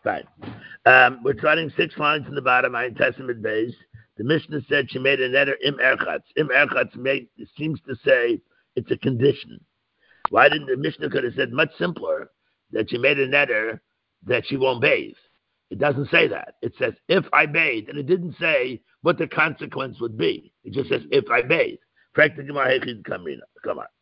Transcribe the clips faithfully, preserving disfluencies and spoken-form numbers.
Fine. Um, we're starting six lines in the bottom. I Testament base. The Mishnah said she made a neder im erchatz. Im erchatz made seems to say it's a condition. Why didn't the Mishnah could have said much simpler that she made a neder that she won't bathe? It doesn't say that. It says if I bathe, and it didn't say what the consequence would be. It just says if I bathe. Come on.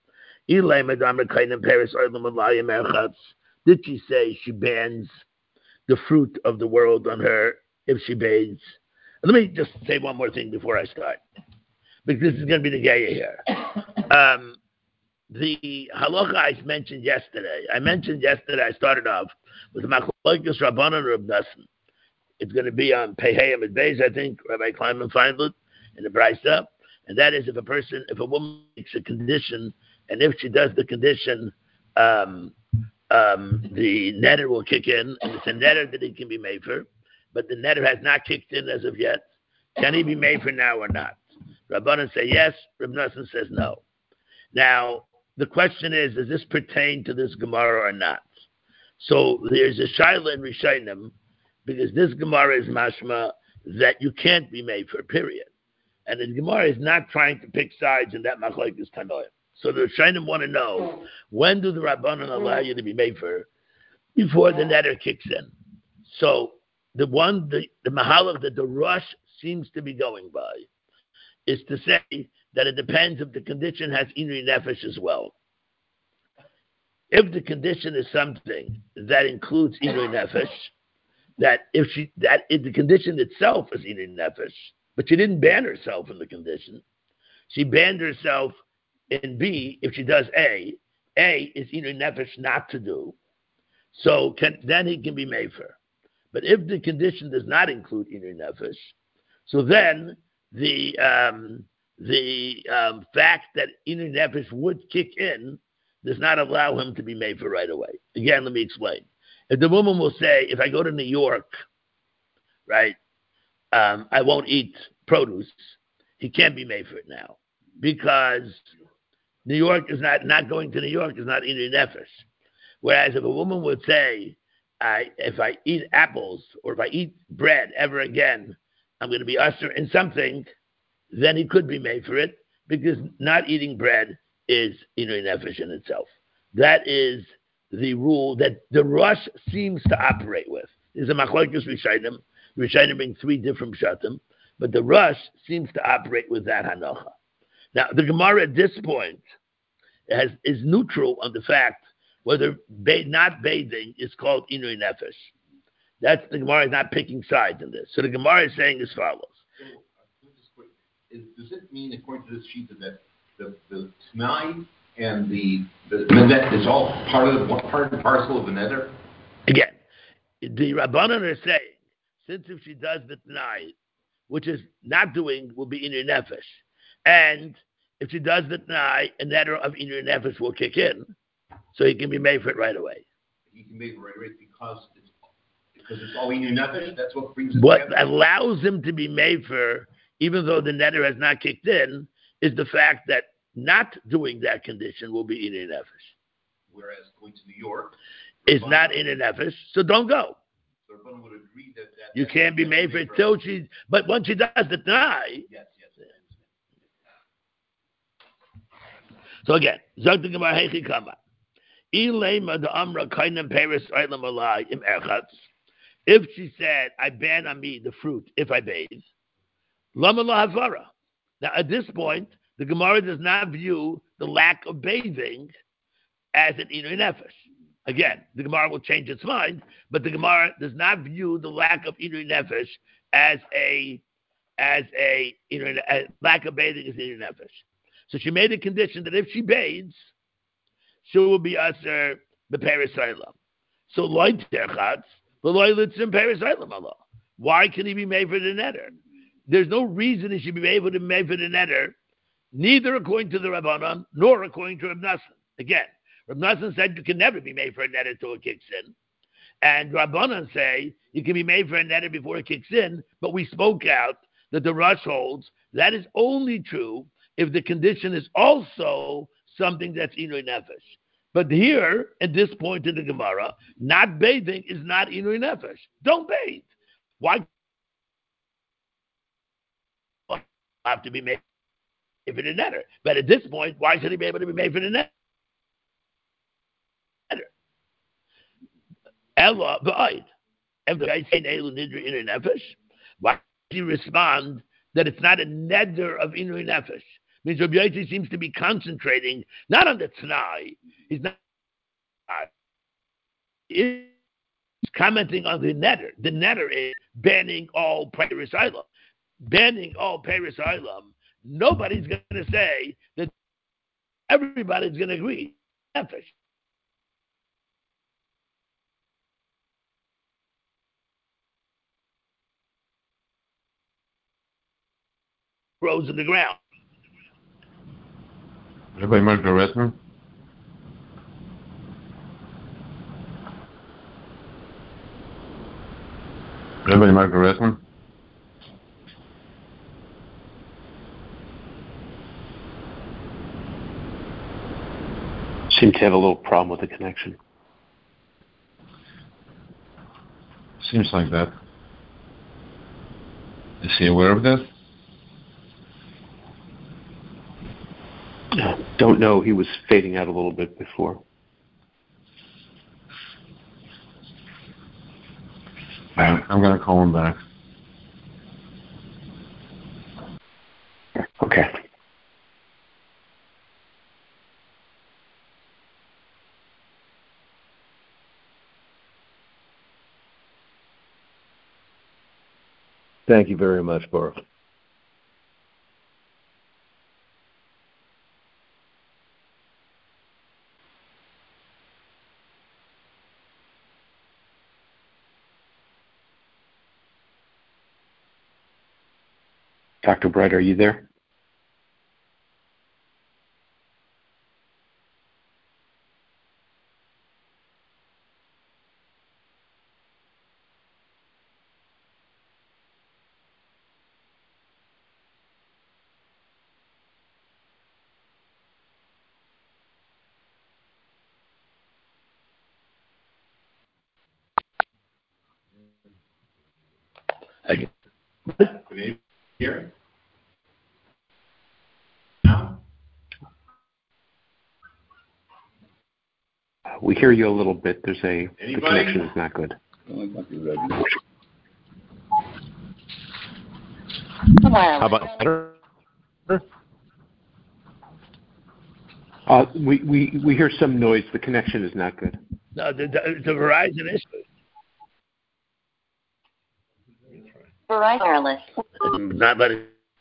Did she say she bans the fruit of the world on her if she bathes? Let me just say one more thing before I start, because this is going to be the gaya here. Um, the halacha I mentioned yesterday, I mentioned yesterday, I started off with Machlokes Rabbanan and Reb Nosson. It's going to be on Pehei Amid Beis, I think, Rabbi Kleinman Feinblut, in the Brisa. And that is if a person, if a woman makes a condition, and if she does the condition, um, um, the netter will kick in, and it's a netter that it can be made for, but the netter has not kicked in as of yet. Can he be made for now or not? Rabbanan say yes, Reb Nosson says no. Now, the question is, does this pertain to this Gemara or not? So there's a shaila in Rishonim, because this Gemara is mashma that you can't be made for, period. And the Gemara is not trying to pick sides in that machlokes tanoim. So the Rishonim want to know, when do the Rabbanan allow you to be made for? Before the netter kicks in. So the one, the, the mahalach that the Rosh seems to be going by is to say that it depends if the condition has inri nefesh as well. If the condition is something that includes inri nefesh, that if she that if the condition itself is inri nefesh, but she didn't ban herself in the condition, she banned herself in B. If she does A, A is inri nefesh not to do, so can, then he can be made for. But if the condition does not include inri nefesh, so then the um, the um, fact that inri nefesh would kick in does not allow him to be made for right away. Again, let me explain. If the woman will say, if I go to New York, right, um, I won't eat produce, he can't be made for it now, because New York is not, not going to New York is not inri nefesh. Whereas if a woman would say, I, if I eat apples or if I eat bread ever again, I'm going to be usher in something, then he could be made for it, because not eating bread is inri nefesh in itself. That is the rule that the Rosh seems to operate with. There's a machlokes Rishonim. Rishonim bring three different pshatim, but the Rosh seems to operate with that hanocha. Now, the Gemara at this point has, is neutral on the fact whether ba- not bathing is called inri nefesh. That's the Gemara is not picking sides in this. So the Gemara is saying as follows. So, just quick, is, does it mean, according to this sheet, that the the Tanai and the the net is all part of the part and parcel of the nether? Again, the Rabbanan are saying, since if she does the Tanai, which is not doing, will be inri nefesh, and if she does the Tanai, a netter of inri nefesh will kick in, so he can be made for it right away. He can be made right away because it's because it's all inri nefesh. That's what brings it What together. allows him to be made for, even though the netter has not kicked in, is the fact that not doing that condition will be inri nefesh. Whereas going to New York is not inri nefesh, so don't go. So Rabbanan would agree that, that you can't be made for it till she. But once she does the Tanai. Yes, yes. So again, Zogti Gemara Heichi Kama. Ilema the Amra Kainam Paris Eilam Alai Im Erchatz. If she said, I ban on me the fruit if I bathe, Lama La Havara. Now at this point, the Gemara does not view the lack of bathing as an inri nefesh. Again, the Gemara will change its mind, but the Gemara does not view the lack of inri nefesh as a as a, inri, a lack of bathing as inri nefesh. So she made a condition that if she bathes, she will be aser beperis haylam. So loy terchatz, the loy litzim peris haylam Allah. Why can he be made for the netter? There's no reason he should be able to be made for the netter, neither according to the Rabbanan nor according to Reb Nosson. Again, Reb Nosson said you can never be made for a netter until it kicks in. And Rabbanan say you can be made for a netter before it kicks in, but we spoke out that the Rosh holds that is only true if the condition is also something that's inri nefesh. But here, at this point in the Gemara, not bathing is not inui nefesh. Don't bathe. Why have to be made for the netter? But at this point, why should he be able to be made for the netter? Ella v'ayid. If the guy say neilu nidri inui nefesh, why do you respond that it's not a neder of inui nefesh? Means Rabbi Yossi seems to be concentrating not on the t'nai. He's not. He's commenting on the netter. The netter is banning all Paris Ilam. Banning all Paris Ilam. Nobody's going to say that everybody's going to agree. Nefesh. Grows in the ground. Rabbi Marco Ressman? Rabbi Marco Ressman? Seem to have a little problem with the connection. Seems like that. Is he aware of that? Uh, don't know. He was fading out a little bit before. I'm, I'm going to call him back. Okay. Thank you very much, Baruch. Doctor Bright, are you there? Okay. Can you hear? No? We hear you a little bit. There's a Anybody? the connection is not good. How about better? Uh, we, we we hear some noise. The connection is not good. No, the, the, the Verizon issue. Verizon wireless. Not letting.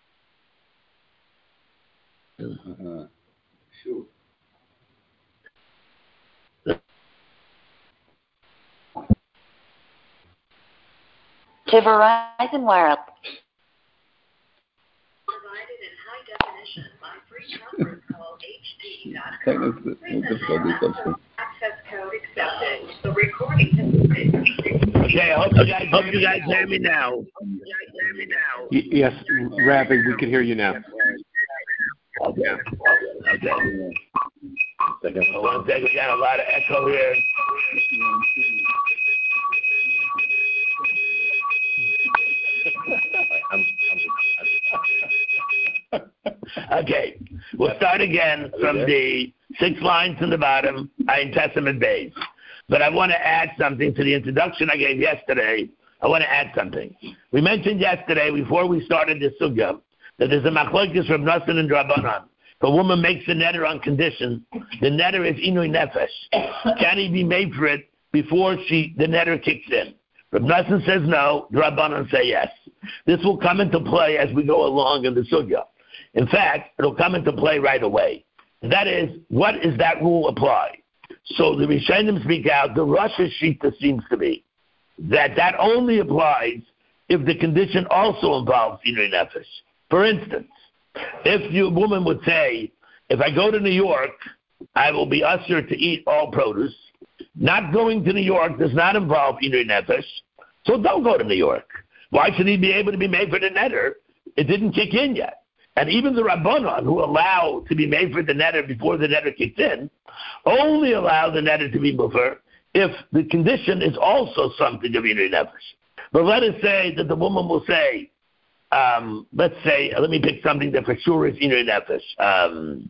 Uh-huh. Sure. To Verizon wireless. Provided in high definition by free numbers called H D dot com. Access code accepted. The recording has been. Okay, I hope you guys, hope you guys hear me now. You guys hear me now. Y- yes, Rabbi, we can hear you now. Okay. Okay. Second. One second, we got a lot of echo here. Okay, we'll start again from the six lines in the bottom, Ayin Testament base. But I want to add something to the introduction I gave yesterday. I want to add something. We mentioned yesterday, before we started this sugya, that there's a machlokes from Nassan and Drabanan. If a woman makes a netter on condition, the netter is inui nefesh. Can he be made for it before she the netter kicks in? Rav Nassan says no, Drabanan say yes. This will come into play as we go along in the sugya. In fact, it'll come into play right away. And that is, what is that rule apply? So the Rishonim speak out, the Rosh Shita seems to be that that only applies if the condition also involves inui nefesh. For instance, if the woman would say, if I go to New York, I will be ushered to eat all produce. Not going to New York does not involve inui nefesh, so don't go to New York. Why should he be able to be made for the netter? It didn't kick in yet. And even the Rabbanon, who allow to be made for the netter before the netter kicks in, only allow the netter to be mufer if the condition is also something of inui nefesh. But let us say that the woman will say, um, let's say, let me pick something that for sure is inui nefesh. Um,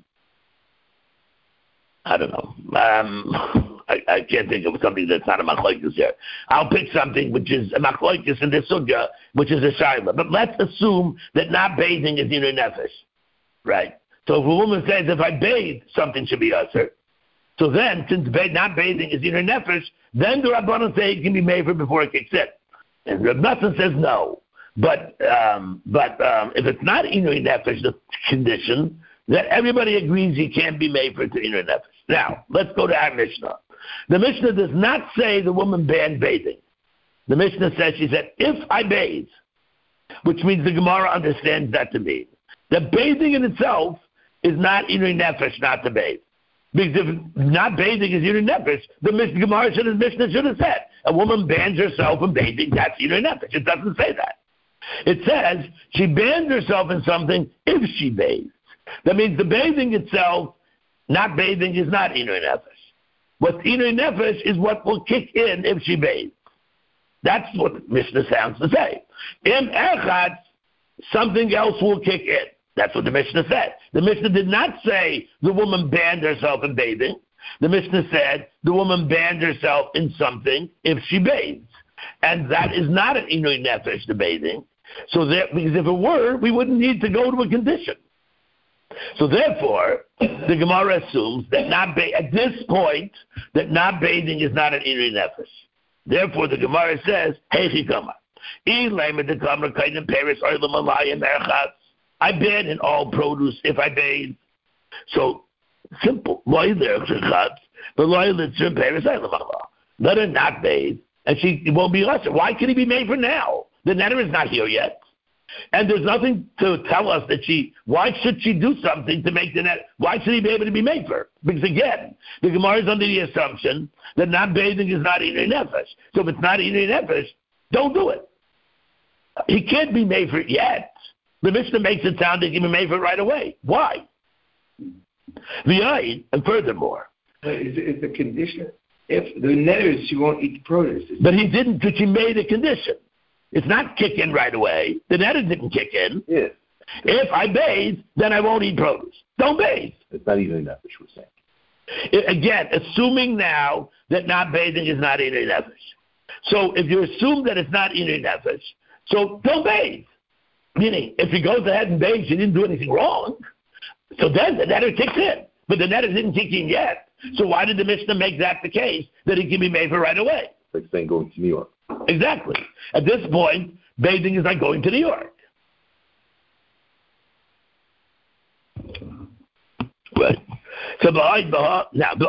I don't know. Um, I, I can't think of something that's not a machlokes here. I'll pick something which is a machlokes in this sugya, which is a shaila. But let's assume that not bathing is inui nefesh, right? So if a woman says, if I bathe, something should be usher. So then, since not bathing is inui nefesh, then the Rabbanan say it can be made for before it kicks in. And Reb Nosson says no. But um, but um, if it's not inui nefesh, the condition, that everybody agrees he can't be made for inui nefesh. Now, let's go to our Mishnah. The Mishnah does not say the woman banned bathing. The Mishnah says, she said, if I bathe, which means the Gemara understands that to mean that bathing in itself is not inui nefesh not to bathe. Because if not bathing is inui nefesh, the Gemara should have, Mishnah should have said, a woman bans herself from bathing, that's inui nefesh. It doesn't say that. It says she bans herself in something if she bathes. That means the bathing itself, not bathing, is not inui nefesh. What's inui nefesh is what will kick in if she bathes. That's what Mishnah sounds to say. Im echad, something else will kick in. That's what the Mishnah said. The Mishnah did not say the woman banned herself in bathing. The Mishnah said the woman banned herself in something if she bathes. And that is not an inui nefesh, the bathing. So that, because if it were, we wouldn't need to go to a condition. So therefore, the Gemara assumes that not ba- at this point, that not bathing is not an inui nefesh. Therefore, the Gemara says, Heichi kama. I ban in all produce if I bathe. So, simple. Let her not bathe, and she won't be lesser. Why can he be made for now? The netter is not here yet. And there's nothing to tell us that she, why should she do something to make the net, why should he be able to be made for? Because again, the Gemara is under the assumption that not bathing is not inui nefesh. So if it's not inui nefesh, don't do it. He can't be made for it yet. The Mishnah makes it sound that he can be made for it right away. Why? The and furthermore. Is it the condition? If the netter is she won't eat produce. But he didn't, because he made a condition. It's not kick in right away. The netter didn't kick in. Yes. If I bathe, then I won't eat produce. Don't bathe. It's not even nefesh, we're saying. It, again, assuming now that not bathing is not inui nefesh. So if you assume that it's not inui nefesh, so don't bathe. Meaning, if he goes ahead and bathes, he didn't do anything wrong. So then the netter kicks in. But the netter didn't kick in yet. So why did the Mishnah make that the case, that he can be made for right away? It's like saying going to New York. Exactly. At this point, bathing is like going to New York. Right. So now,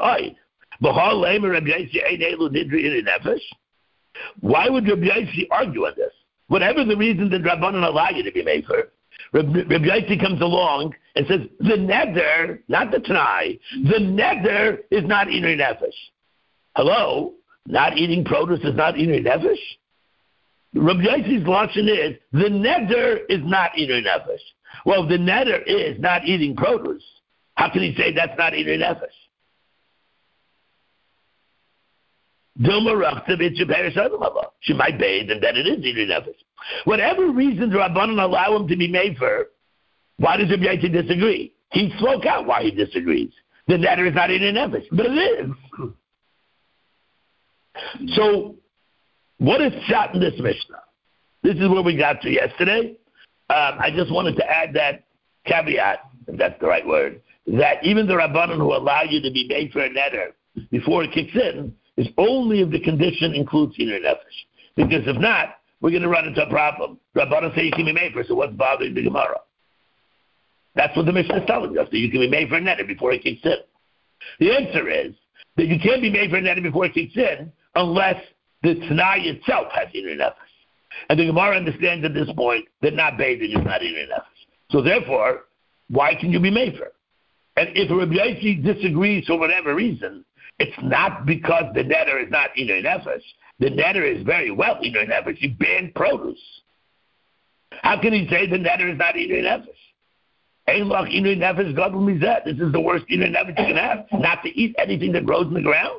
why would Rabbi Yossi argue on this? Whatever the reason that Rabbanan allow you to be made for, Rabbi Yossi comes along and says the neder, not the t'nai, the neder is not inui nefesh. Hello, not eating produce is not inui nefesh. Rabbi Yossi's lashon is the neder is not inui nefesh. Well, if the neder is not eating produce, how can he say that's not inui nefesh? She might bathe, and then it is inui nefesh. Whatever reason the Rabbanan allow him to be made for, why does Rabbi Yossi disagree? He spoke out why he disagrees. The neder is not inui nefesh, but it is. So, what is shot in this Mishnah? This is where we got to yesterday. Um, I just wanted to add that caveat, if that's the right word, that even the Rabbanan who allow you to be made for a neder before it kicks in is only if the condition includes inui nefesh. Because if not, we're going to run into a problem. Rabbanan say you can be made for, so what's bothering the Gemara? That's what the Mishnah is telling us, that you can be made for a neder before it kicks in. The answer is that you can't be made for a neder before it kicks in unless the t'nai itself has inui nefesh. And the Gemara understands at this point that not bathing is not inui nefesh. So therefore, why can you be made for? And if Rabbi Yossi disagrees for whatever reason, it's not because the neder is not inui nefesh. The neder is very well inui nefesh. He banned produce. How can he say the neder is not inui nefesh? Eilach inui nefesh gadol mizeh. This is the worst inui nefesh you can have. Not to eat anything that grows in the ground.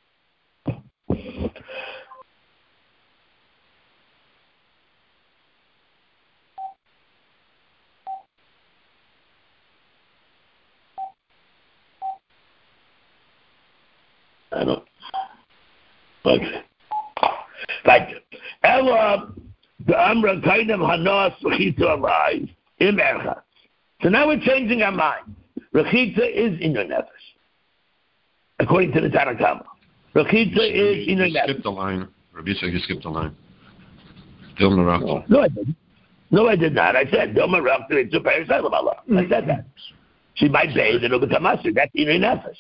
I don't. Okay. Thank you. Ella, the Amra Kainam Hanos Rechitza alive in Erchatz. So now we're changing our mind. Rechitza is in your nefesh, according to the Tanna Kama. Rechitza is in your nefesh. You skipped the line. Rabbi said you skipped the line. Dilma Rakta. No, I didn't. No, I did not. I said Dilma Rakta. It's a parasailam Allah. I said that. She might bathe and it'll become mustard. That's in your nefesh.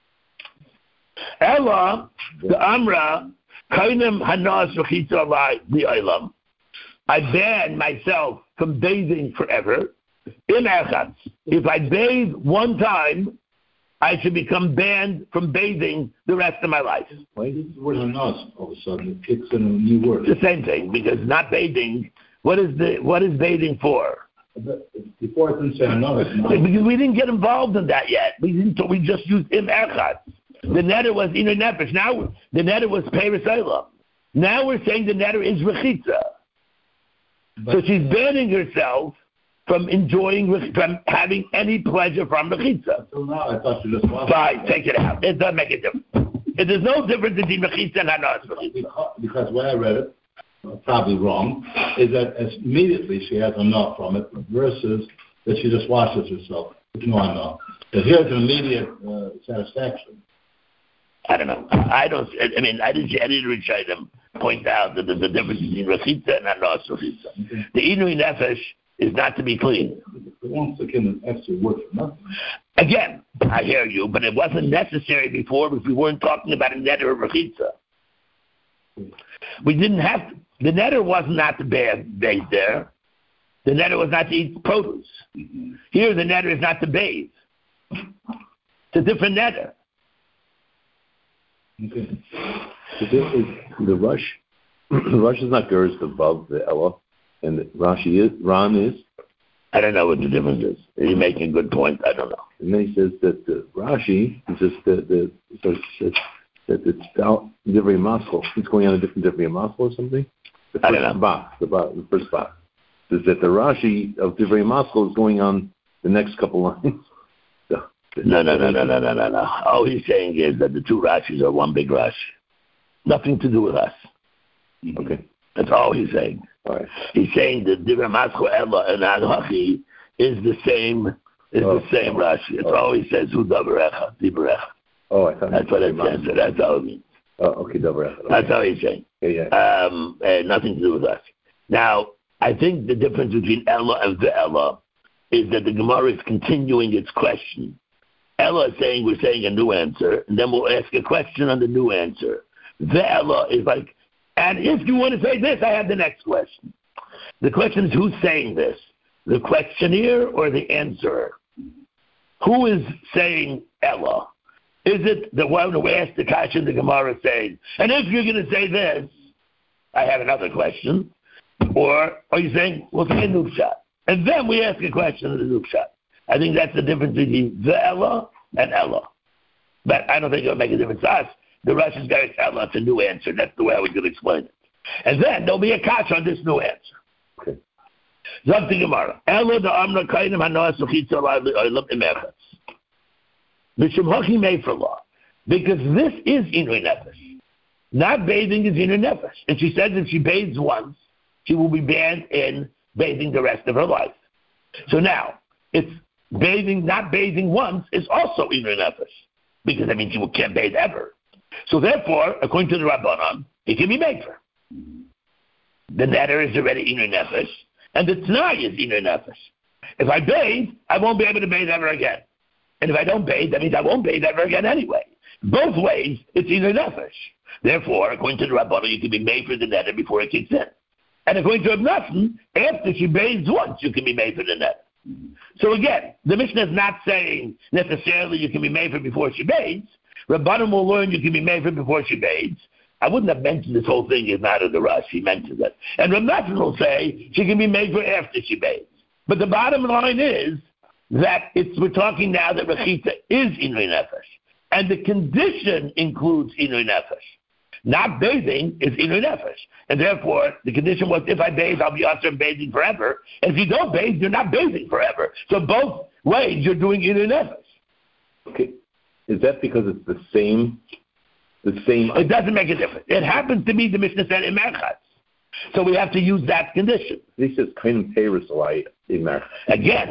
Ella, the Amra, Kainem Hanas Rechitza Alai Li'olam. I ban myself from bathing forever. In Erchatz. If I bathe one time, I should become banned from bathing the rest of my life. Why is the word Hanas all of a sudden? It kicks in a new word. The same thing, because not bathing, what is the what is bathing for? Before I didn't say Hanas. Because we didn't get involved in that yet. We didn't. We just used Im Erchatz. The netter was Iner Nefesh. Now the netter was Peiros Olam. Now we're saying the netter is Rechitza. So she's banning herself from enjoying, from having any pleasure from Rechitza. Until now, I thought you just wanted. Fine, take it out. It doesn't make a difference. There's no difference between Rechitza and Hanas Rechitza. Because, because when I read it, uh, probably wrong, is that as immediately she has enough from it versus that she just washes herself. No, I know. So here's an immediate uh, satisfaction. I don't know. I don't. I mean, I didn't see any Rishonim point out that there's a difference between Rechitza and Hanas Rechitza. Okay. The Inui Nefesh is not to be clean. It won't stick in an extra word for nothing. Again, I hear you, but it wasn't necessary before if we weren't talking about a netter of Rechitza. We didn't have to. The netter was not to bathe there. The netter was not to eat produce. Mm-hmm. Here, the netter is not to bathe. It's a different netter. Okay. So this is the rush. The rush is not Gerst above the Ella, and the Rashi is Ran is. I don't know what the difference is. You're making a good point. I don't know. And then he says that the Rashi is just the the so says that it's out Divrei Maskell. It's going on a different Divrei Maskell or something. The first I don't know. box, the, box, the first box says that the Rashi of Divrei Maskell is going on the next couple lines. So, no, no, no, no, no, no, no, no. All he's saying is that the two Rashis are one big Rashi. Nothing to do with us. Okay. That's all he's saying. All right. He's saying that Divrei Maskell Ella and Anhachi is the same is oh, the same oh, Rashi. That's oh. all he says. Who Dabarecha, Dibarecha. Oh, I thought that's what it says. So that's all it means. Oh, okay, Dabarecha. Okay. That's all he's saying. Yeah, yeah. Um, and nothing to do with us. Now, I think the difference between Ella and Ve'ella is that the Gemara is continuing its question. Ella is saying we're saying a new answer, and then we'll ask a question on the new answer. Ve'ella is like, and if you want to say this, I have the next question. The question is, who's saying this? The questionnaire or the answerer? Who is saying Ella? Is it the one who asked the kasha in the Gemara saying, and if you're going to say this, I have another question? Or are you saying, we'll say a nukshot? And then we ask a question of the nukshot. I think that's the difference between the Ella and Ella. But I don't think it'll make a difference to us. The Russians got Ella, it's a new answer. That's the way I was going to explain it. And then there'll be a kasha on this new answer. Okay. Zok Gemara. Ella the Amra Kainim Hanoas Suchitza Olam Imechas. Mishum Haki made for law. Because this is Inui Nefesh. Not bathing is Inui Nefesh. And she says if she bathes once, she will be banned in bathing the rest of her life. So now, it's bathing, not bathing once is also Inui Nefesh. Because that means she can't bathe ever. So therefore, according to the Rabbanan, it can be made for. The netter is already Inui Nefesh. And the T'nai is Inui Nefesh. If I bathe, I won't be able to bathe ever again. And if I don't bathe, that means I won't bathe ever again anyway. Both ways, it's Inui Nefesh. Therefore, according to the Rabbanan, you can be made for the netter before it kicks in. And according to Abnasan, after she bathes once, you can be made for the netter. So again, the Mishnah is not saying necessarily you can be made for before she bathes. Rabbanan will learn you can be made for before she bathes. I wouldn't have mentioned this whole thing if not in the rush. He mentions it. And Rabbanan will say she can be made for after she bathes. But the bottom line is, that it's we're talking now that Rechitza is Inui Nefesh. And the condition includes Inui Nefesh. Not bathing is Inui Nefesh. And therefore, the condition was, if I bathe, I'll be also bathing forever. And if you don't bathe, you're not bathing forever. So both ways, you're doing Inui Nefesh. Okay. Is that because it's the same? The same. It doesn't make a difference. It happens to be the Mishnah said in Merchatz. So we have to use that condition. He says, kind of Paris in Merchatz. Again,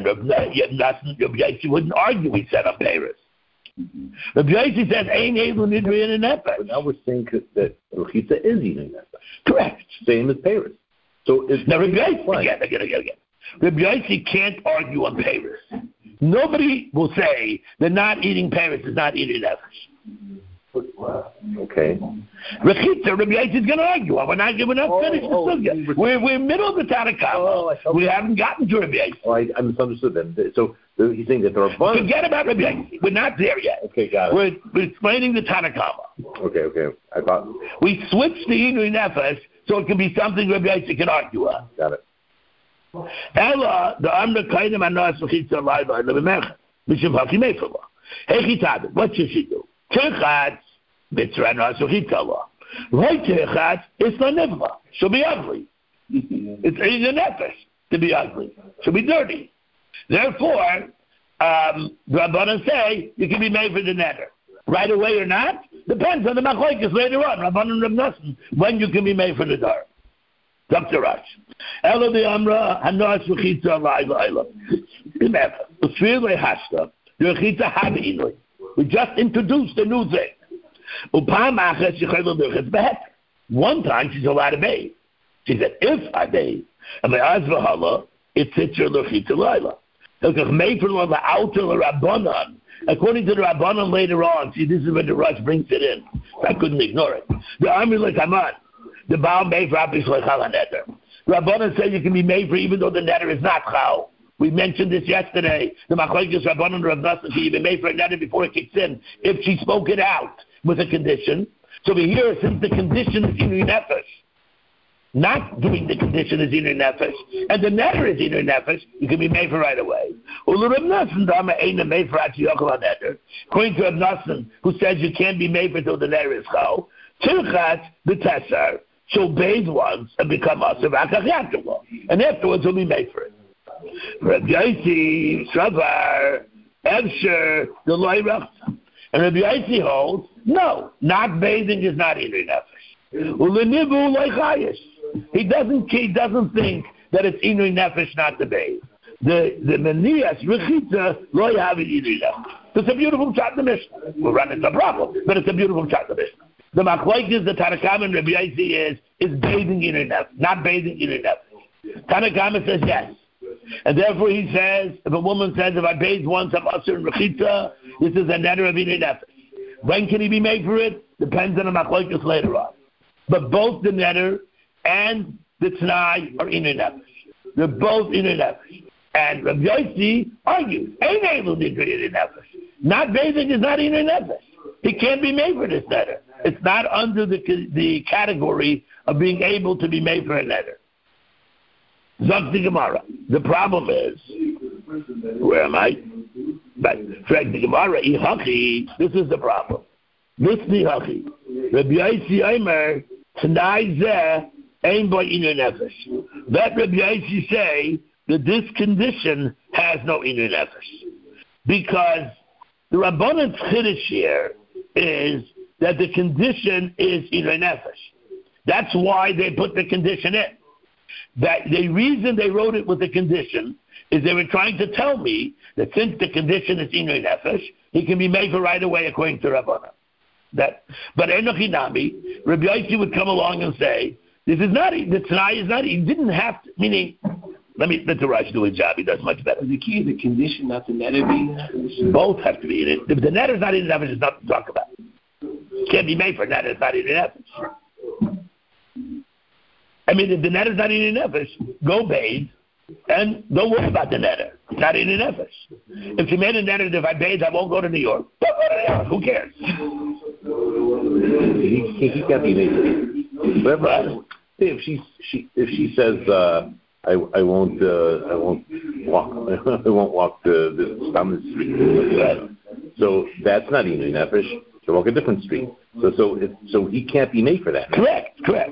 you wouldn't argue he said on Paris. Rabbi Yossi says, "Ein elu nidri in a nefesh." But now we're saying that Rechitza is eating nefesh. Correct. Same as Paris. So it's now Rabbi Yossi again, again, again, again. Rabbi Yossi can't argue on Paris. Nobody will say that not eating Paris is not eating nefesh. Okay. Rechitza, Rabbi Yossi is going to argue. We're not, we're not oh, finished oh, the sugya. We're we're middle of the Tanakama. Oh, we haven't gotten to Rabbi Yossi. Oh, I, I misunderstood that. So he's saying that there are bunch. Forget about Rabbi Yossi. We're not there yet. Okay, got it. We're, we're explaining the Tanakama. Okay, okay. I thought we switched the Inui Nefesh so it can be something Rabbi Yossi can argue on. Got it. Ella, the Amra Kainim Anas Rechitza Laiva in the Bemech, Mishim Haki Mefala. Hey, Chitad, what should she do? Tirchat, Mitzra Anas Rechitza La. Right Tirchat, it's not Nivla. She'll be ugly. It's a Nefesh to be ugly. She'll be dirty. Therefore, um, the Rabbanan say you can be made for the netter. Right away or not, depends on the machlokes later on. Rabbanan Reb Nosson, when you can be made for the dar. Doctor Rash. Elo the Amra Hanas Rechitza Laiva Ela. Remember, the Tzvile Hashta, the Rechitza had Inui. We just introduced a new thing. Upam Achas Yechayla Birchetz Behet. One time she's allowed to bathe. She said, if I bathe, and my Azvahala, it's Sitzer Rechitza Laila. According to the Rabbanan later on, see, this is where the Rush brings it in. I couldn't ignore it. The army like Haman, the Baal made for Apis Lechal Netter. Rabbanan says you can be made for even though the netter is not Chal. We mentioned this yesterday. The Machlokes Rabbanan Rav Nosson can even made for a netter before it kicks in if she spoke it out with a condition. So we hear since the condition is Inui Nefesh. Not doing the condition is Inui Nefesh, and the netter is Inui Nefesh, you can be made for right away. According to Reb Nosson, who says you can't be made for till the netter is Chal, Tirchat b'tesar, she'll bathe once and become aser v'akach, and afterwards he'll be made for it. Reb Yossi, Shravar, Evsher, the Loyrach, and Reb Yossi holds, no, not bathing is not Inui Nefesh. Ulenivu loichayish. He doesn't. He doesn't think that it's Inui Nefesh not to bathe. The the Meniyas Rechitza lo yavi Inui Nefesh. It's a beautiful chat in the Mishnah. We'll run into a problem, but it's a beautiful chat in the Mishnah. The Machlokes, the Tanakama and Rabbi Yossi is is bathing Inui Nefesh, not bathing Inui Nefesh. Tanakama says yes, and therefore he says if a woman says if I bathe once I'm usher in Rechitza, this is a netter of Inui Nefesh. When can he be made for it? Depends on the Machlokes later on. But both the netter and the Tanai are Inui Nefesh. They're both Inui Nefesh. And Rabbi Yossi argues, Ein elu nidri Inui Nefesh. Not bathing is not Inui Nefesh. He can't be made for this netter. It's not under the the category of being able to be made for a netter. Zok the Gemara. The problem is, where am I? But Frag the Gemara, Ihachi, this is the problem. This Ihachi. Rabbi Yossi Omer, Tanai Zeh, Ein Bo Inui Nefesh. Let Rabbi Yossi say that this condition has no Inui Nefesh. Because the Rabbanan's Chiddush here is that the condition is Inui Nefesh. That's why they put the condition in. That the reason they wrote it with the condition is they were trying to tell me that since the condition is Inui Nefesh, he can be made for right away according to Rabbanan. That, but Enochinami, Rabbi Yossi would come along and say, this is not, the Tanai is not, he didn't have to, meaning, let me, let the Rashi do his job, he does much better. The key is the condition, not the netter being. Both have to be in it. If the netter is not in Nefesh, it's not to talk about. It can't be made for netter, it's not in Nefesh. I mean, if the netter is not in Nefesh, go bathe, and don't worry about the netter. It's not in Nefesh. If you made a netter, if I bathe, I won't go to New York. Don't go to New York, who cares? He, he can't be made. Whatever. If she, she if she says uh, I I won't uh, I won't walk. They won't walk the the Stam street. Right. So that's not Inui Nefesh. They walk a different street. So so it, so he can't be made for that. Correct. Correct.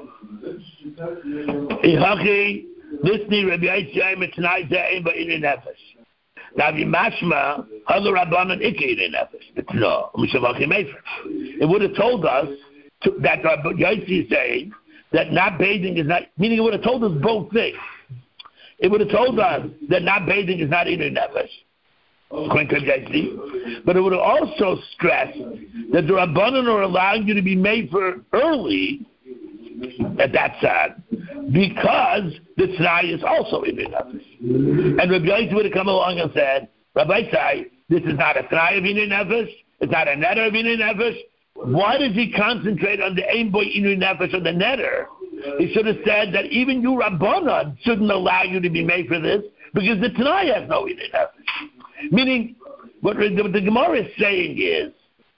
Ihaki, listening Rabbi Yitzchak tonight saying but Inui Nefesh. Now, mashma other rabbanon ikei nefesh. But no, it would have told us to, that Rabbi Yossi is saying that not bathing is not. Meaning, it would have told us both things. It would have told us that not bathing is not inui nefesh, according to Yossi. But it would have also stressed that the rabbanon are allowing you to be made for early at that side because the tzai is also inui nefesh. And Rabbi Yossi would have come along and said, Rabbi Sai, this is not a tzai of inui nefesh, it's not a netter of inui nefesh. Why does he concentrate on the aim boy inui nefesh or the netter? He should have said that even you rabbanon shouldn't allow you to be made for this because the tzai has no inui nefesh. Meaning, what the, what the Gemara is saying is,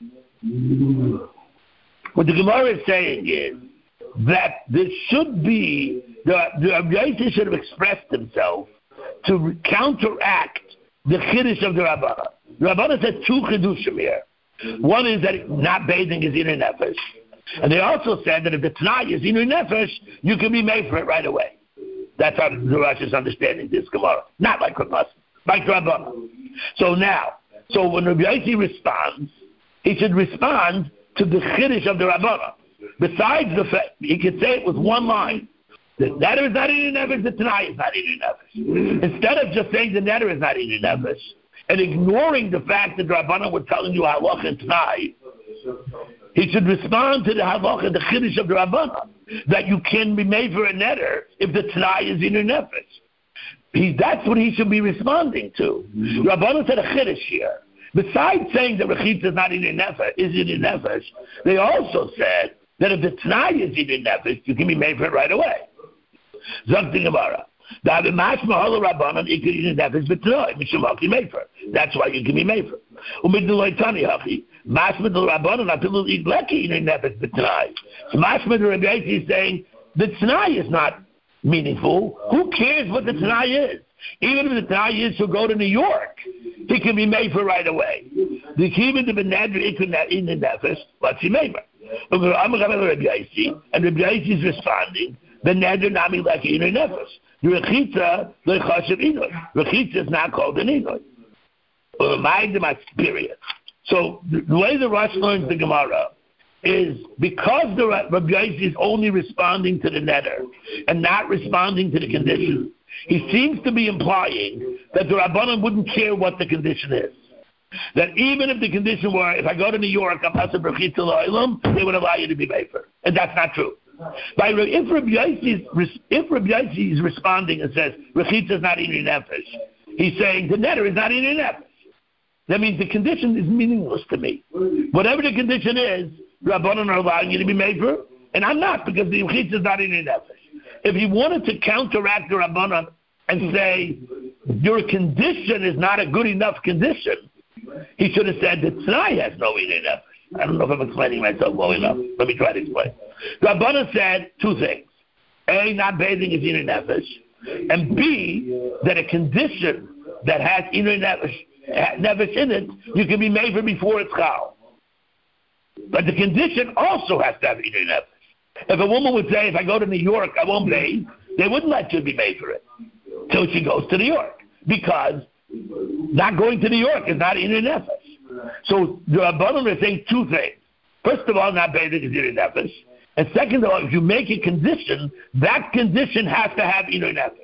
what the Gemara is saying is that there should be, the, the Rabbi should have expressed himself to counteract the chiddush of the Rabbana. The Rabbana said two chidushim here. One is that not bathing is inui nefesh. And they also said that if the Tanai is inui nefesh, you can be made for it right away. That's how the Rosh is understanding this Gemara. Not like Rabbana, like Rabbana. So now, so when Rabbi Yossi responds, he should respond to the chiddush of the Rabbana. Besides the fact, he could say it with one line. The netter is not inui nefesh, the Tanai is not inui nefesh. Instead of just saying the netter is not inui nefesh, and ignoring the fact that the Rabbanan were telling you halacha and Tanai, he should respond to the halacha, the chiddush of the Rabbanan, that you can be made for a netter if the Tanai is inui nefesh. He, that's what he should be responding to. The Rabbanan said a chiddush here. Besides saying that rechitza is not inui nefesh, is inui nefesh, they also said that if the Tanai is inui nefesh, you can be made for it right away. Zok the Gemara. That's why you can be made for. Mashma the Rabbi is saying the Tanai is not meaningful. Who cares what the Tanai is? Even if the Tanai is to go to New York, he can be made for right away. The Kiva the Benadri in the Nefesh, what's he made for? And Rabbi is responding, the Nadr Nami like inui nefesh. The Rechitza, the Chashav Inui. Rechitza is not called an Inui. Or my period. So the, the way the Rosh learns the Gemara is because the Rabbi Yossi is only responding to the netter and not responding to the condition, he seems to be implying that the Rabbanan wouldn't care what the condition is. That even if the condition were, if I go to New York, I'm Asab Rechitza La'ilam, they would allow you to be made for. And that's not true. By, if Rabbi Yossi if Rabbi Yossi is responding and says Rechitza is not inui nefesh, he's saying the netter is not inui nefesh. That means the condition is meaningless to me. Whatever the condition is, Rabbanan are allowing you to be made for, and I'm not because the Rechitza is not inui nefesh. If he wanted to counteract the Rabbanan and say your condition is not a good enough condition, he should have said that Tanai has no inui nefesh. I don't know if I'm explaining myself well enough. Let me try to explain. Rabbanan said two things. A, not bathing is inui nefesh. And B, that a condition that has inui nefesh, nefesh in it, you can be made for before it's chal. But the condition also has to have inui nefesh. If a woman would say, if I go to New York, I won't bathe, they wouldn't let you be made for it till she goes to New York. Because not going to New York is not inui nefesh. So the Rabbanan are saying two things. First of all, not bathing is inui nefesh. And second of all, if you make a condition, that condition has to have inui nefesh.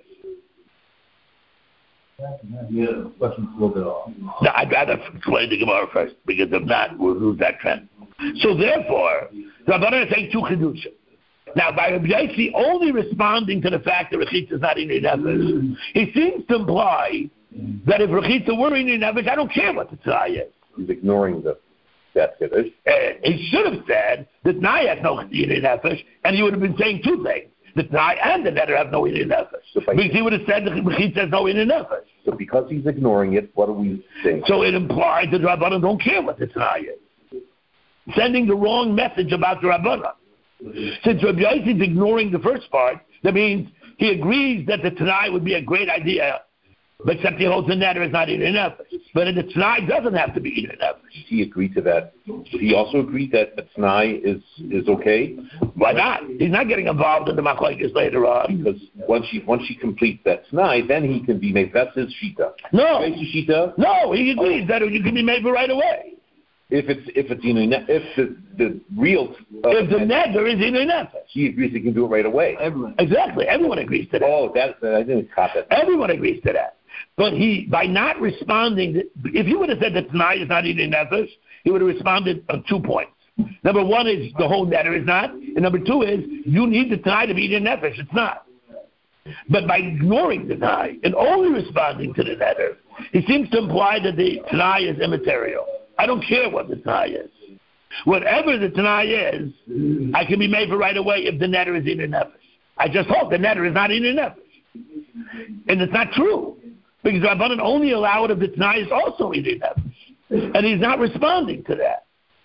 Yeah, question's a little bit off. No, I'd rather explain the Gemara first, because if not, we'll lose that trend. So therefore, the Rabbanan are saying two chidushim. Now, by Rabbi Yossi only responding to the fact that Rechitza is not inui nefesh, he seems to imply that if Rechitza were inui nefesh, I don't care what the tzai is. He's ignoring the that chiddush. Uh, he should have said that Tanai has no inui nefesh, and he would have been saying two things: the Tanai and the netter have no inui nefesh. So because he would have said that Rechitza has no inui nefesh. So because he's ignoring it, what are we saying? So it implies that the Rabbanan don't care what the Tanai is, sending the wrong message about the Rabbanan. Since Rabbi Yossi is ignoring the first part, that means he agrees that the Tanai would be a great idea But except he holds the netter is not eating nefesh. But in the t'nai doesn't have to be eating nefesh. He agreed to that. He also agreed that the t'nai is is okay. Why not? He's not getting involved in the machlokes later on. Because once she once she completes that t'nai, then he can be made. That's his shita. No. Shita? No, he agrees oh. that you can be made right away. If it's if it's you know if the the real uh, if the netter is in nefesh, he agrees he can do it right away. Everyone exactly. Everyone agrees to that. Oh, that I didn't cop it. Everyone agrees to that. But he, by not responding, if he would have said that tonight is not eating nefesh, he would have responded on two points. Number one is the whole netter is not, and number two is you need the tonight to be eating nefesh. It's not. But by ignoring the tonight and only responding to the netter, he seems to imply that the tonight is immaterial. I don't care what the tonight is. Whatever the tonight is, I can be made for right away if the netter is eating nefesh. I just hope the netter is not eating nefesh. And it's not true. Because Rabbanan only allow it if the Tanai is also eating nefesh. And he's not responding to that.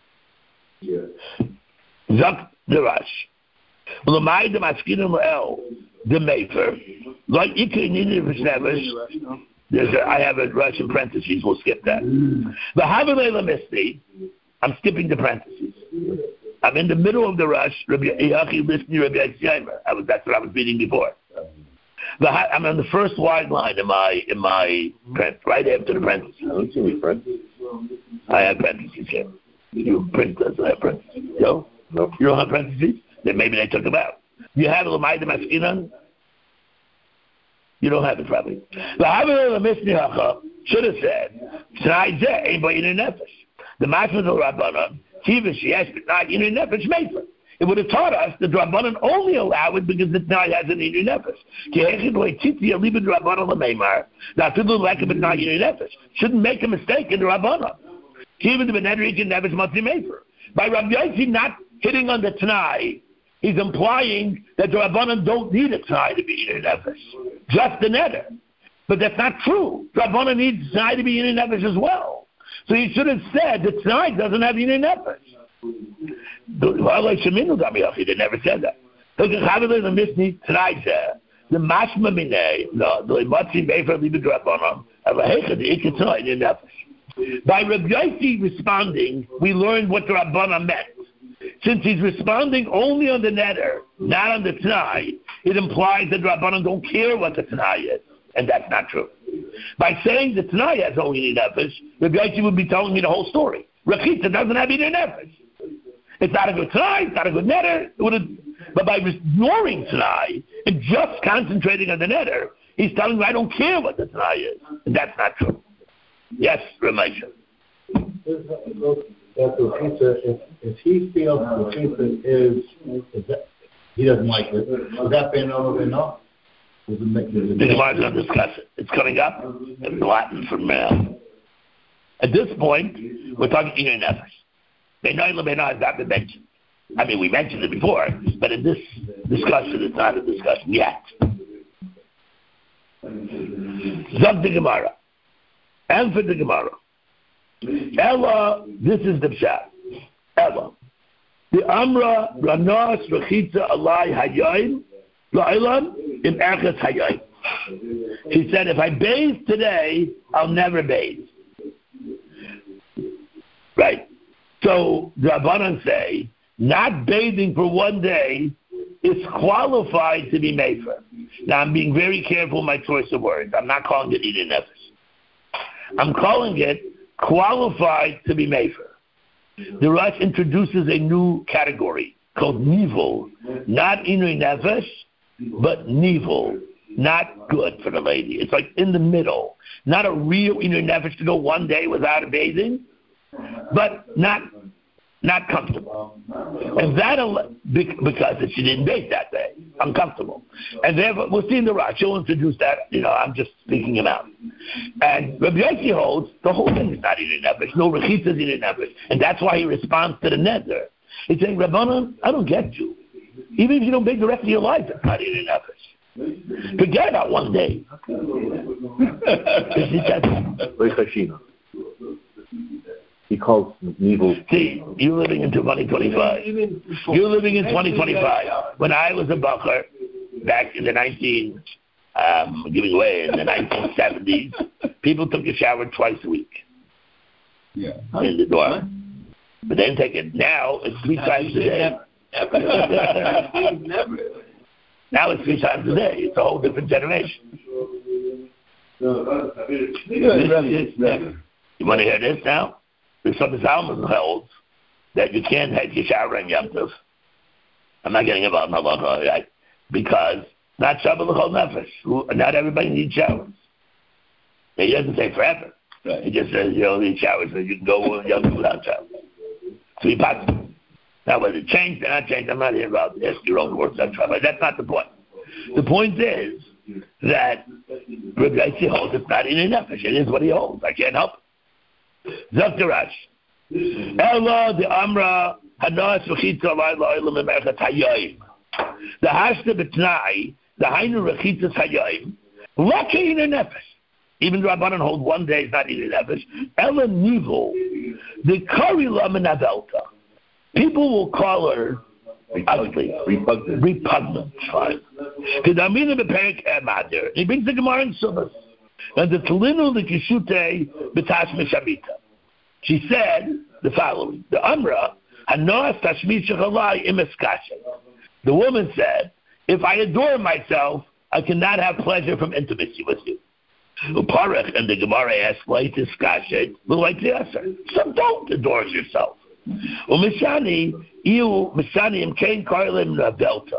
Zak Derash. L'may de maskinim l'el de mefer. Like ikri nini v'shnefesh. There's a, I have a rush in parentheses. We'll skip that. The Havilei Lamisti. I'm skipping the parentheses. I'm in the middle of the rush. Rabbi Yachi Listi Rabbi Yitzchaymer. I was That's what I was reading before. The, I'm on the first wide line in my in my print, right after the parentheses. I don't see any parentheses. I have parentheses here. You print this, I have parentheses. No? No. You don't have parentheses? Then maybe they took them out. You have L'may de Maskinan? You don't have it probably. The Havilei Lamisni Hacha should have said, T'nai zeh ain't by eating nefesh. The Mashma del Rabbanan, Tiva sheyesh b'tnai eating nefesh mefer. It would have taught us that Rabbanan only allow it because the T'nai hasn't eaten nefesh. Shouldn't make a mistake in the Rabbanan. By Rabbi Yossi not hitting on the T'nai, he's implying that the Rabbanan don't need a T'nai to be eaten nefesh. Just the netter. But that's not true. Rabbanan needs T'nai to be eaten nefesh as well. So he should have said that T'nai doesn't have eaten nefesh. They never said that. The mashma minay, the imatzi mefer libe drabanan, avahechad iketzoy in nefesh. By Rabbi Yossi responding, we learned what the Rabbanan meant. Since he's responding only on the netter, not on the t'nai, it implies that the Rabbanan don't care what the t'nai is, and that's not true. By saying the t'nai has only nefesh, Rabbi Yossi would be telling me the whole story. Rechitza doesn't have any nefesh. It's not a good T'nai, it's not a good netter. It would have, but by ignoring T'nai and just concentrating on the netter, he's telling me I don't care what the T'nai is. And that's not true. Yes, Ramesha. If, if he feels the pizza is, is that, he doesn't like it, would that be enough? enough? Does it make, does it the Gemara's going to discuss it. It's coming up in Latin from male. At this point, we're talking Inyan Nefesh. Beinai LeBeinai has not been mentioned. I mean, we mentioned it before, but in this discussion, it's not a discussion yet. Zog the Gemara. And for the Gemara. Ella, this is the Pshat. Ella. The Amra Ranas Rechitza Alai Hayyim La'ilam in Erchetz Hayyim. She said, if I bathe today, I'll never bathe. Right. So the Rabbanan say, not bathing for one day is qualified to be mefer. Now I'm being very careful with my choice of words. I'm not calling it eating nefesh. I'm calling it qualified to be mefer. The Rush introduces a new category called nivul, not inui nefesh, but nivul, not good for the lady. It's like in the middle, not a real inui nefesh to go one day without bathing, but not not comfortable. And that, because she didn't bathe that day, uncomfortable. And therefore, we'll see in the Rashi, she'll introduce that, you know, I'm just speaking it out. And Rabbi Yossi holds, the whole thing is not eating nefesh, no rechitza is eating nefesh. And that's why he responds to the neder. He's saying, Rabbanan, I don't get you. Even if you don't bathe the rest of your life, it's not eating nefesh. Forget about one day. He calls evil. See, you're living in twenty twenty-five. You're living in twenty twenty-five. When I was a bacher back in the nineteen, um, giving away in the nineteen seventies, people took a shower twice a week. Yeah. In the dorm. But they didn't take it. Now it's three times a day. Never. Now it's three times a day. It's a whole different generation. You want to hear this now? There's some Zalman holds that you can't take your shower in Yom Tov. I'm not getting involved in halacha, right? Because not Shabbat l'chol nefesh. Not everybody needs showers. He doesn't say forever. Right. He just says you don't need showers, so you can go Yom Tov without showers. So he pots. Now whether it changed or not changed, I'm not here about this. Your own course, that's right. But that's not the point. The point is that Rabbi Yossi holds it's not in nefesh. It is what he holds. I can't help it. Zakdarash. Ella the Amra Hanas Rechitza Laila Olam Emerchat Hayoim. The Hashta B'Tnai, the Hainu Rechitzas Hayoim, Lucky in nefesh. Even the Rabbanan hold one day is not in nefesh. Ella Nivel, the Karila Menavelta. People will call her ugly, repugnant. Repugnant. Fine. Kedamina B'Perek Emader. He brings the Gemara in Subbas. And the Talinu the Kishute B'Tash Meshamita. She said the following: the Amra Hanoas Tashmish Chalai Imeskashe. The woman said, "If I adore myself, I cannot have pleasure from intimacy with you." Uparech and the Gemara asked, "Why Tiskashe? Like the answer. So don't adore yourself." Umishani Iu Mishani Imkain Karlim Navelta.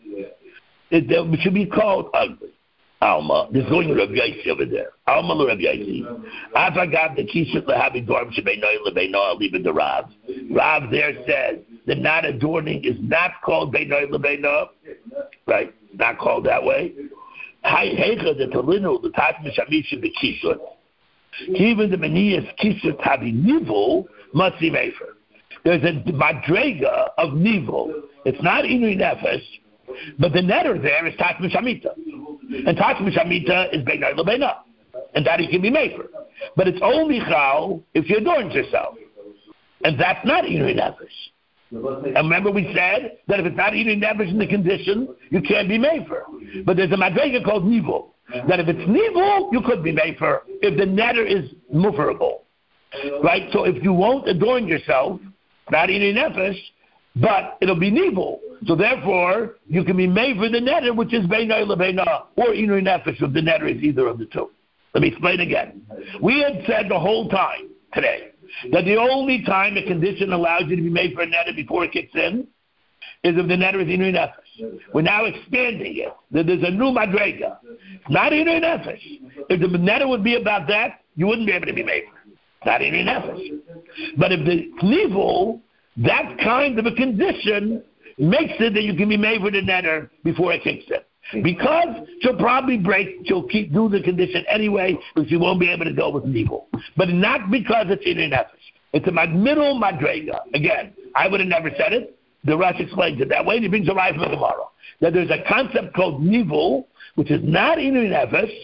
It should be called ugly. Alma, there's going to Rabbi Yossi over there. Alma Rabbi Yossi. Avagab the Kishut Lahabi Dorm Shebeinoy Lebeinoy leaving the Rav. Rav there says that not adorning is not called Beinoy Lebeinoy. Right? Not called that way. Heicha the Talinu the Tat Mishamisha the Kishut. Even the Manias Kishut Habi Nivel must be Mefer. There's a Madrega of Nivel. It's not Inui Nefesh, but the netter there is Tat Mishamita. And Tat Mishamita is Beinah Lebeina. And that he can be made for. But it's only Chal if you adorns yourself. And that's not Inui Nefesh. And remember we said that if it's not Inui Nefesh in the condition, you can't be made for. But there's a Madrega called Nivel. That if it's Nivel, you could be made for if the netter is muferable. Right? So if you won't adorn yourself, not Inui Nefesh, but it'll be Nivel. So therefore, you can be made for the netter, which is Beinah Lebeina, or Inui Nefesh, if the netter is either of the two. Let me explain again. We had said the whole time today that the only time a condition allows you to be made for a netter before it kicks in is if the netter is Inui Nefesh. We're now expanding it. That there's a new Madrega. Not Inui Nefesh. If the netter would be about that, you wouldn't be able to be made for it. Not Inui Nefesh. But if the Nivel, that kind of a condition makes it that you can be made for the netter before it kicks in. Because she'll probably break, she'll keep do the condition anyway, but she won't be able to go with Nivel. But not because it's in nefesh. It's a middle madrega. Again, I would have never said it. The Rush explains it that way, and he brings a right from tomorrow. That there's a concept called Nivel, which is not in nefesh,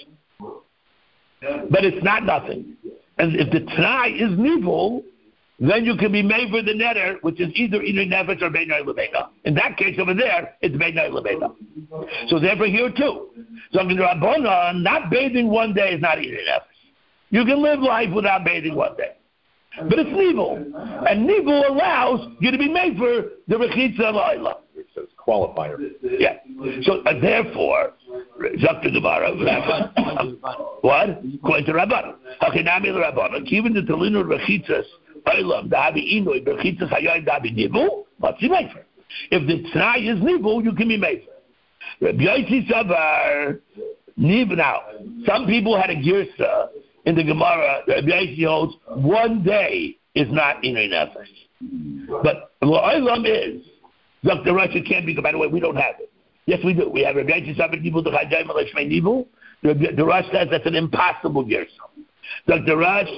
but it's not nothing. And if the Tanai is Nivel, then you can be made for the netter, which is either Inui Nefesh or Beinah Lebeina. In that case over there, it's Beinah Lebeina. So therefore here too. So in the Rabbanan, not bathing one day is not Inui Nefesh. You can live life without bathing one day. But it's Nivel. And Nivel allows you to be made for the Rechitza Laila. It says qualifier. Yeah. So uh, therefore, Zakta Gemara, what? According to Rabbanan. Hakinami Rabbanan, even the Talinu Rechitzas, if the Tanai is Nivel, you can be made for. Rabbi Yossi Savar, now, some people had a girsa in the Gemara, Rabbi Yossi holds, one day is not Inui Nefesh. But L'olam is. Doctor Russia can't be, by the way, we don't have it. Yes, we do. We have Rabbi Yossi Savar, Nivel, the Chayim, L'shmei Nivel. The Rush says that's an impossible girsa. Doctor Rush,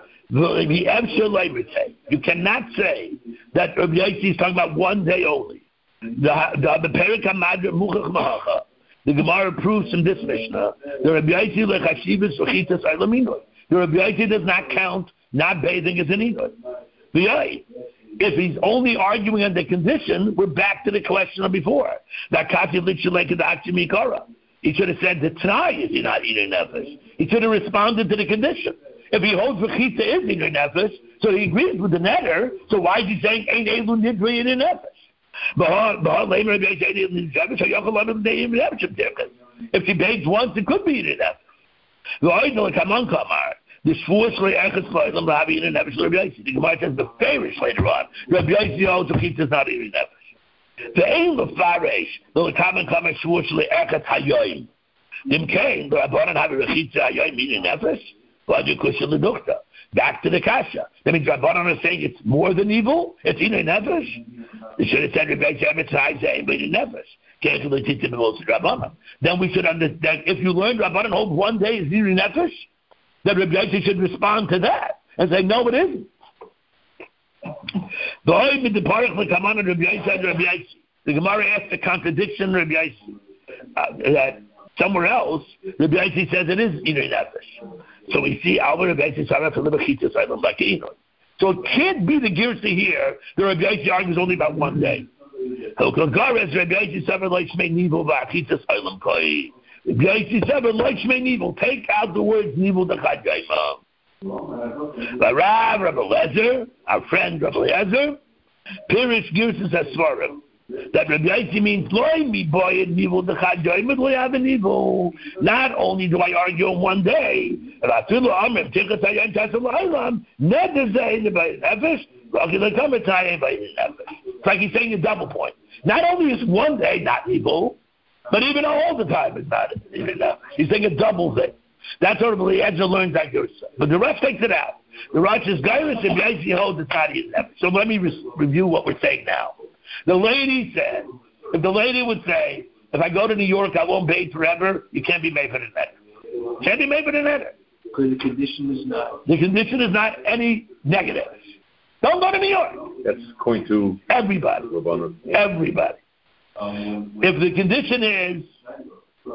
you cannot say that Rabbi Yossi is talking about one day only. The the Perek HaMadra Muchach Mahacha, the Gemara proves from this Mishnah, the Rabbi Yossi lechashivas v'chitas aylaminoi. The Rabbi Yossi does not count not bathing as an inoi. If he's only arguing on the condition, we're back to the question of before. That kati l'chelekad akshimikara. he should have said the Tanai is not eating nefesh. He should have responded to the condition. If he holds Rechitza is eating nefesh, so he agrees with the netter, so why is he saying Ein Elu Nidri eating nefesh? If she bathes once, it could be eating nefesh. The Gemara says the favorites later on. Rabbi Yossi also keeps us not eating nefesh. The aim of Faresh, the common comment shvuos le'echet hayoyim. Dim kain the Rabbanan have a rechitza hayoyim eating nefesh. Back to the kasha. That means Rabbanan are saying it's more than evil. It's eating nefesh. They should have said Rabbi Yossi Tzai saying eating nefesh. Then we should understand if you learn Rabbanan hold one day is eating nefesh, then Rabbi Yossi should respond to that and say no, it isn't. The Gemara asked a contradiction, Rabbi Yossi, uh, that somewhere else, Rabbi Yossi says it is eating nefesh. So we see Alva Rabbi Yossi Sarah for Libachita Silent like Enoch. So it can't be the Girsa here. The Rabbi Yossi argues only about one day. Rabbi Yossi Sarah like Shmei Nivel Vachita Silent Koi. Rabbi Yossi Sarah like Shmei Nivel. Take out the words Nivel Dachadjaimah. Rav, Rabbi Lezer, our friend Rabbi Lezer, Pirish Girsus Asvarim. That Rabbi Yossi means loy mi boy and nivel dechad joyim loy have a nivel. Not only do I argue in one day, it's like he's saying a double point. Not only is one day not evil, but even all the time it's not even. He's saying a double thing. That's what Rabbi Eliezer learns that Gersa. But the rest takes it out. The Rosh is Gairis and Yossi holds it's not even. So let me re- review what we're saying now. The lady said, if the lady would say, if I go to New York, I won't bathe forever, you can't be made for the netter. Can't be made for the netter. Because the condition is not. The condition is not any negative. Don't go to New York. That's going to everybody. Everybody. Um, if the condition is,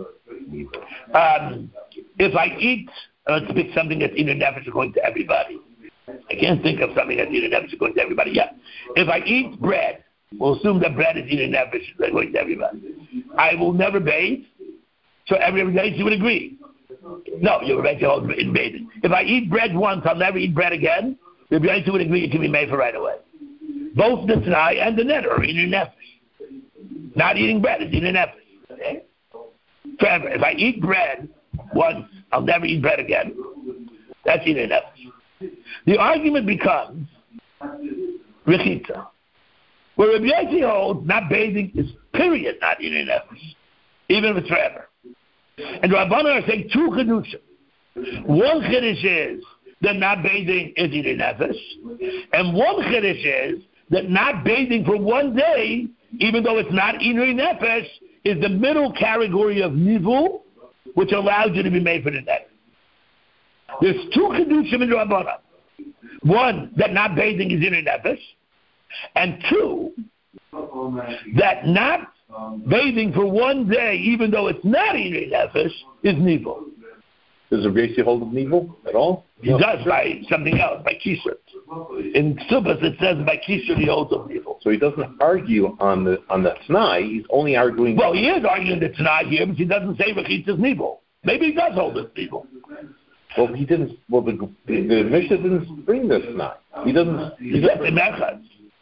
um, if I eat, uh, let's pick something that's eating nefesh according to everybody. I can't think of something that's eating nefesh according to everybody yet. If I eat bread, we'll assume that bread is eating nefesh according to everybody. I will never bathe, so every day you would agree. No, you would make your whole in bathing. If I eat bread once, I'll never eat bread again. The you would agree it can be made for right away. Both the Tanai and the netter are eating nefesh. Not eating bread, it's eating nefesh. Okay? Forever. If I eat bread once, I'll never eat bread again. That's eating nefesh. The argument becomes Rechitza. Where Rabbi Yossi holds not bathing is period not eating nefesh, even if it's forever. And Rabbanan are saying two Chidushim. One Chiddush is that not bathing is eating nefesh, and one Chiddush is that not bathing for one day, even though it's not eating nefesh, is the middle category of nivul, which allows you to be made for the netter. There's two Chidushim in Rabbanan. One, that not bathing is eating nefesh, and two, that not bathing for one day, even though it's not eating nefesh, is nivul. Does Rabbi Yossi hold of nivul at all? He no. does by something else, by kisur. In Subas it says by kisur he holds of nivul. So he doesn't argue on the on the Tanai. He's only arguing. Well, he is arguing the Tanai here, but he doesn't say Rechitza's nivul. Maybe he does hold it nivul. Well, he didn't. Well, the, the, the Mishnah didn't bring this Tanai. He doesn't. He said the Mechad.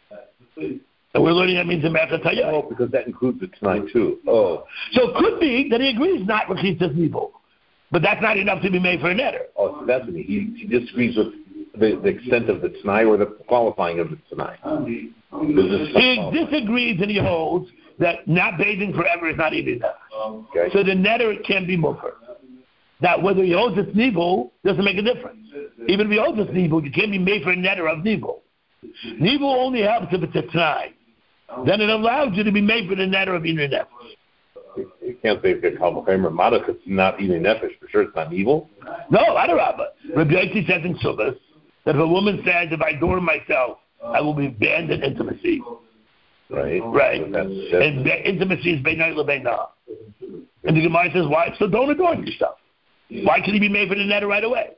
And we're learning that means the Mechad Hayah. Oh, because that includes the Tanai too. Oh. So it could be that he agrees not Rechitza's nivul. But that's not enough to be made for a netter. Oh, so that's what he, he, he disagrees with the, the extent of the Tanai or the qualifying of the Tanai. He disagrees and he holds that not bathing forever is not even enough. Okay. So the netter can be muffer. Now, whether he holds it's nivul doesn't make a difference. Even if he holds it's nivul, you can't be made for a netter of nivul. Nivul only helps if it's a Tanai. Then it allows you to be made for the netter of inner nefesh. You can't say it's Ramada it's not eating nefesh. For sure it's not evil. No, Adarabba. Rabbi Yossi says in Subas that if a woman says, if I adorn myself, I will be banned in intimacy. Right. Right. That's, that's, and be- intimacy is beinah lebeinah. And the Gemara says, why? So don't adorn yourself. Why can he be made for the netter right away?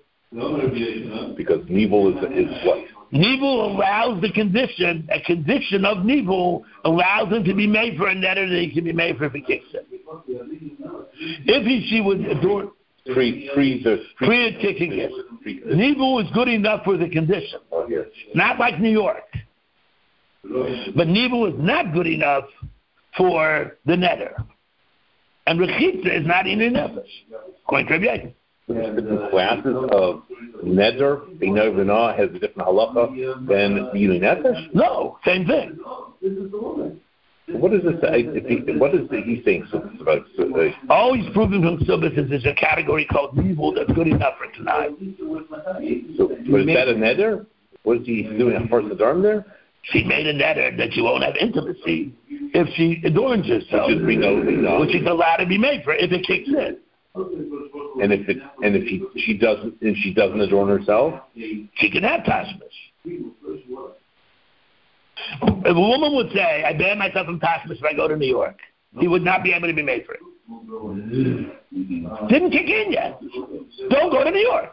Because nivul is, is what? Nivul allows the condition, a condition of nivul allows him to be made for a netter that he can be made for if he kicks it. If he, she would adorn, Free, free, the free of kicking it. Nibul is good enough for the condition. Oh, yes. Not like New York. But Nibul is not good enough for the netter. And Rechitza is not in the nefesh. According to Rabbi Yosef. The classes of neder, Bina V'na, has a different halacha than Yili Nefesh? No, same thing. What is this? If he, what is the, he saying about? Uh, All he's proving from Subas is there's a category called Nibul that's good enough for tonight. So, but is that a neder? What is he doing? A first adorn there? She made a neder that she won't have intimacy if she adorns herself, Which is Bina V'na. which is allowed to be made for if it kicks in. And if it and if he, she doesn't if she doesn't adorn herself, she can have tashmish. If a woman would say, "I ban myself from tashmish if I go to New York," he would not be able to be made for it. Didn't kick in yet. Don't go to New York.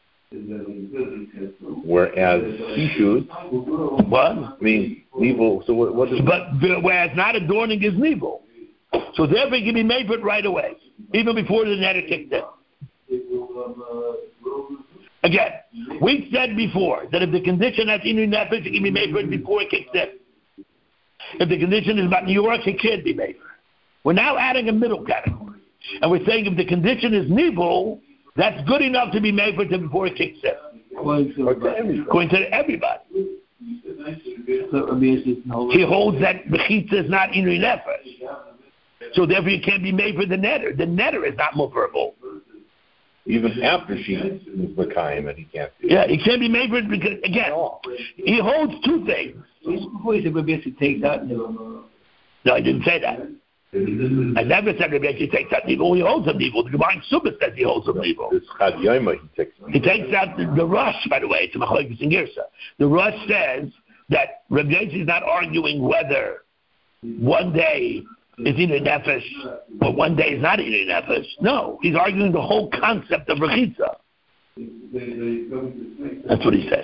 Whereas he should. What? I mean, Nibul. So what? what is, but whereas not adorning is Nibul. So therefore he can be made for it right away, even before the netter kicked in. Again, we said before that if the condition has inu nefesh, it can be made for it before it kicks in. If the condition is about New York, it can't be made for it. We're now adding a middle category. And we're saying if the condition is nibul, that's good enough to be made for it before it kicks in. According to everybody. He holds that Bechitza is not inu nefesh. So therefore you can't be made for the netter. The netter is not moverable. Even after she is Makayim and he can't do it. Yeah, he can't be made for it because, again, he holds two things. Before he said Rabbi Yossi takes out Nibul. No, I didn't say that. I never said Rabbi Yossi takes out Nibul. He holds some Nibul. The Gemara in Subas says he holds some Nibul. It's Chad Yoma he takes out. He takes out the, the Rush, by the way. It's a Machlokes and Girsa. The Rush says that Rabbi Yossi is not arguing whether one day is in a nefesh, but one day is not in a nefesh. No, he's arguing the whole concept of rechitza. That's what he said.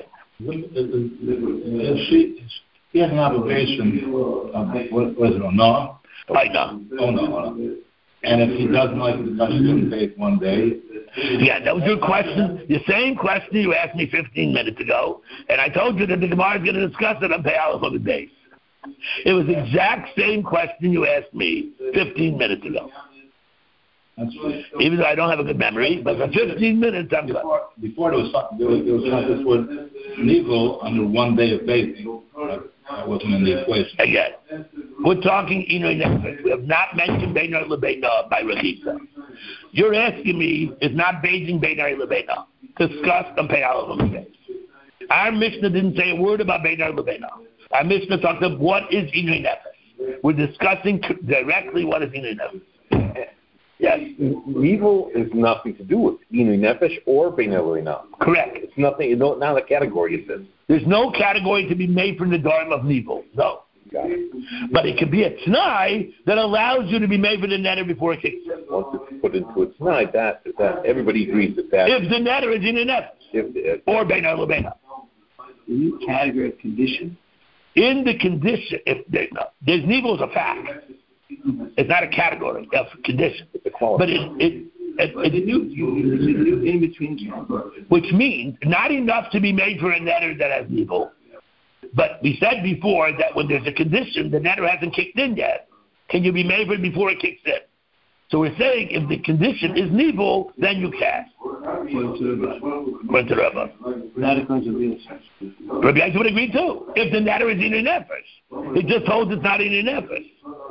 If she, he has an obligation of, what was it, or no? I know. Oh, no. And if he doesn't like the touch, he doesn't take one day. Yeah, that was your question. The same question you asked me fifteen minutes ago, and I told you that the Gemara is going to discuss it on Pei Aleph on the base. It was the exact same question you asked me fifteen minutes ago. That's right. Even though I don't have a good memory, but for fifteen minutes I'm good. Before, before there was something, there was, there was something with Nibul under one day of bathing. That wasn't in the equation. Again, we're talking Inu Nefesh. We have not mentioned Beinar Lebeina by Rechitza. You're asking me, is not bathing Beinar Lebeina discussed on Pei Aleph on the base? Our Mishnah didn't say a word about Beinar Lebeina. Our Mishnah talked about what is Inu Nefesh. We're discussing directly what is Inu Nefesh. Yes. Nibul is nothing to do with Inu Nefesh or Beinar Lebeina. Correct. It's nothing. It's not a category. It says there's no category to be made from the Dharma of Nibul. No. Got it. But it could be a T'nai that allows you to be made for the netter before it kicks in. Once it's put into a T'nai, that that everybody agrees that that. If the netter is Inu Nefesh If, or Beinar Lebeina. The new category of condition. In the condition, if there, no, there's Nibul is a fact. It's not a category of condition. But it, it, it, it the new, new in between category. Which means not enough to be made for a netter that has Nibul. But we said before that when there's a condition, the netter hasn't kicked in yet. Can you be made for it before it kicks in? So we're saying if the condition is Nibul, then you can. According to Rabbi. Not according to Rabbi Yossi. Rabbi Yossi would agree too. If the netter is in a nefesh, it just holds it's not in a nefesh.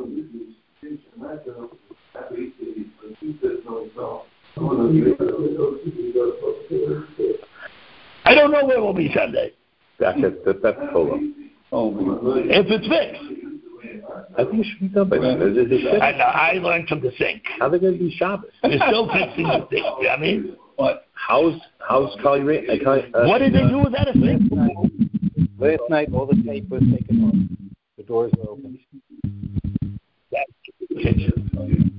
I don't know where we'll be Sunday. That's it. That, that's Torah. If it's fixed. I think it should be done by then. Is it I, I learned from the sink. How are they going to be Shabbos? They're still fixing the sink. You know what I mean? What? How's how's Kali Ray? Uh, what did they do with that sink? Last night, all the tape was taken off. The doors were open. That's the kitchen.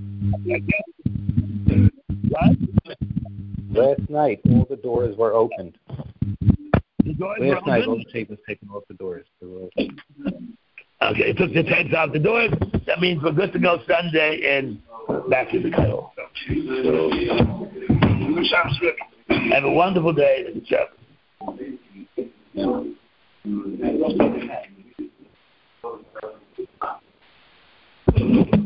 What? Last night, all the doors were opened. The doors Last were night, open? all the tape was taken off the doors. They were open. Okay, it took the tapes off the doors. That means we're good to go Sunday and back in the middle. Have a wonderful day. Good job.